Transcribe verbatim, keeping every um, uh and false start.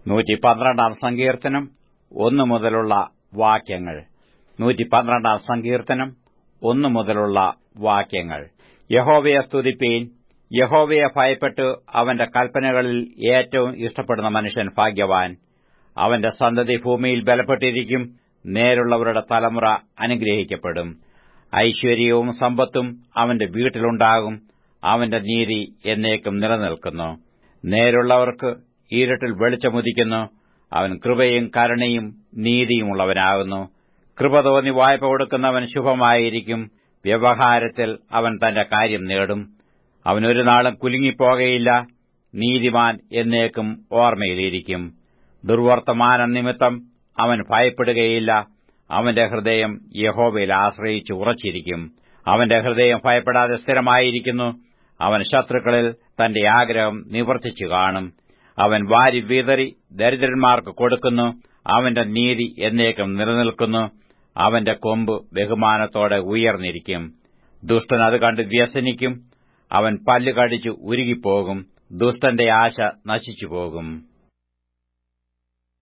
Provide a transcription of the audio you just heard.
നൂറ്റി പന്ത്രണ്ടാം സങ്കീർത്തനം ഒന്നു മുതലുള്ള വാക്യങ്ങൾ. നൂറ്റി പന്ത്രണ്ടാം സങ്കീർത്തനം ഒന്നു മുതലുള്ള വാക്യങ്ങൾ. യഹോവയെ സ്തുതിപ്പീൻ. യഹോവയെ ഭയപ്പെട്ട് അവന്റെ കൽപ്പനകളിൽ ഏറ്റവും ഇഷ്ടപ്പെടുന്ന മനുഷ്യൻ ഭാഗ്യവാൻ. അവന്റെ സന്തതി ഭൂമിയിൽ ബലപ്പെട്ടിരിക്കും. നേരുള്ളവരുടെ തലമുറ അനുഗ്രഹിക്കപ്പെടും. ഐശ്വര്യവും സമ്പത്തും അവന്റെ വീട്ടിലുണ്ടാകും. അവന്റെ നീതി എന്നേക്കും നിലനിൽക്കുന്നു. നേരുള്ളവർക്ക് ഇരുട്ടിൽ വെളിച്ചമുദിക്കുന്നു. അവൻ കൃപയും കരുണയും നീതിയുമുള്ളവനാകുന്നു. കൃപ തോന്നി വായ്പ കൊടുക്കുന്നവൻ ശുഭമായിരിക്കും. വ്യവഹാരത്തിൽ അവൻ തന്റെ കാര്യം നേടും. അവൻ ഒരു നാളും കുലുങ്ങിപ്പോകയില്ല. നീതിമാൻ എന്നേക്കും ഓർമ്മയിലിരിക്കും. ദുർവർത്തമാനം നിമിത്തം അവൻ ഭയപ്പെടുകയില്ല. അവന്റെ ഹൃദയം യഹോവയിൽ ആശ്രയിച്ച് ഉറച്ചിരിക്കും. അവന്റെ ഹൃദയം ഭയപ്പെടാതെ സ്ഥിരമായിരിക്കുന്നു. അവൻ ശത്രുക്കളിൽ തന്റെ ആഗ്രഹം നിവർത്തിച്ചു കാണും. അവൻ വാരി വിതറി ദരിദ്രന്മാർക്ക് കൊടുക്കുന്നു. അവന്റെ നീതി എന്നേക്കും നിലനിൽക്കുന്നു. അവന്റെ കൊമ്പ് ബഹുമാനത്തോടെ ഉയർന്നിരിക്കും. ദുഷ്ടൻ അത് കണ്ട് വ്യസനിക്കും. അവൻ പല്ല് കടിച്ചു ഉരുകിപ്പോകും. ദുഷ്ടന്റെ ആശ നശിച്ചുപോകും.